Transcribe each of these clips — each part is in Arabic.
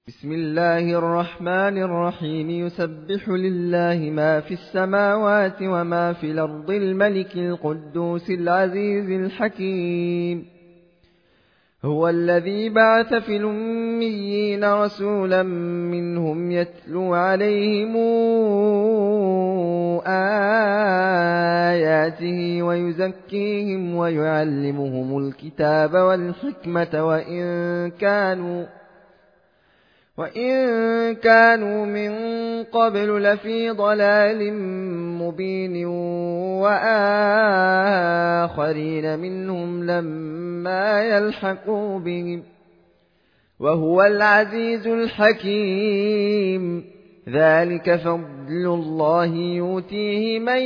بسم الله الرحمن الرحيم. يسبح لله ما في السماوات وما في الأرض، الملك القدوس العزيز الحكيم. هو الذي بعث في الأميين رسولا منهم يتلو عليهم آياته ويزكيهم ويعلمهم الكتاب والحكمة وإن كانوا من قبل لفي ضلال مبين، وآخرين منهم لما يلحقوا بهم، وهو العزيز الحكيم. ذلك فضل الله يؤتيه من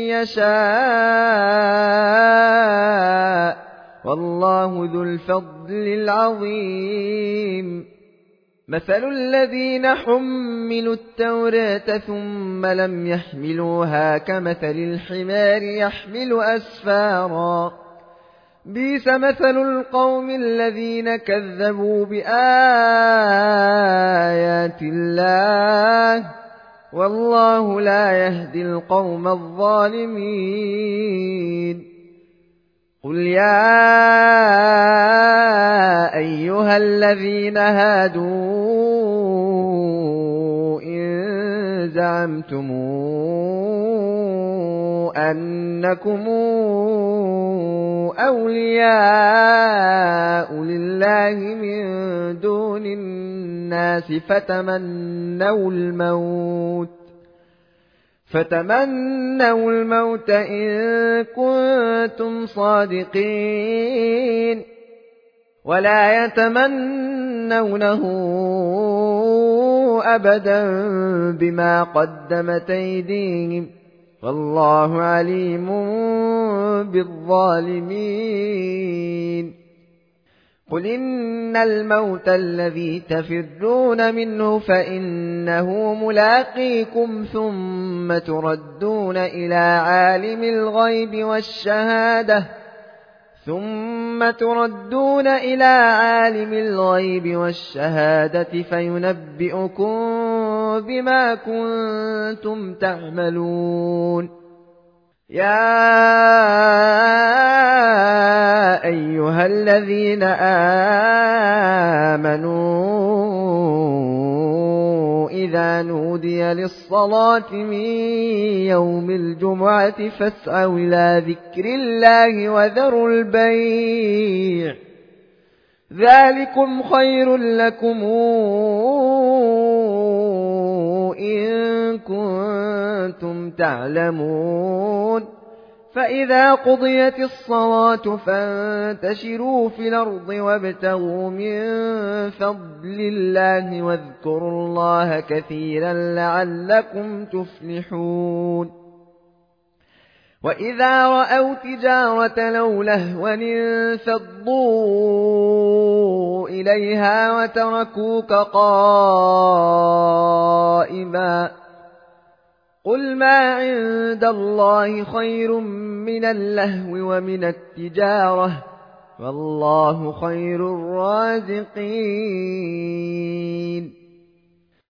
يشاء، والله ذو الفضل العظيم. مثل الذين حملوا التوراة ثم لم يحملوها كمثل الحمار يحمل أسفارا، بئس مثل القوم الذين كذبوا بآيات الله، والله لا يهدي القوم الظالمين. قل يا أيها الذين هادوا إن زعمتم أنكم أولياء لله من دون الناس فتمنوا الموت إن كنتم صادقين، ولا يتمنونه أبدا بما قدمت أيديهم، والله عليم بالظالمين. قل إن الموت الذي تفرون منه فإنه ملاقيكم، ثم تردون إلى عالم الغيب والشهادة فينبئكم بما كنتم تعملون. يا أيها الذين آمنوا إذا نودي للصلاة من يوم الجمعة فاسعوا إلى ذكر الله وذروا البيع، ذلكم خير لكم إن كنتم تعلمون. فإذا قضيت الصلاة فانتشروا في الأرض وابتغوا من فضل الله واذكروا الله كثيرا لعلكم تفلحون. وإذا رأوا تجارة أو لهوا انفضوا إليها وتركوك قائما. قل ما عند الله خير من اللهو ومن التجارة، والله خير الرازقين.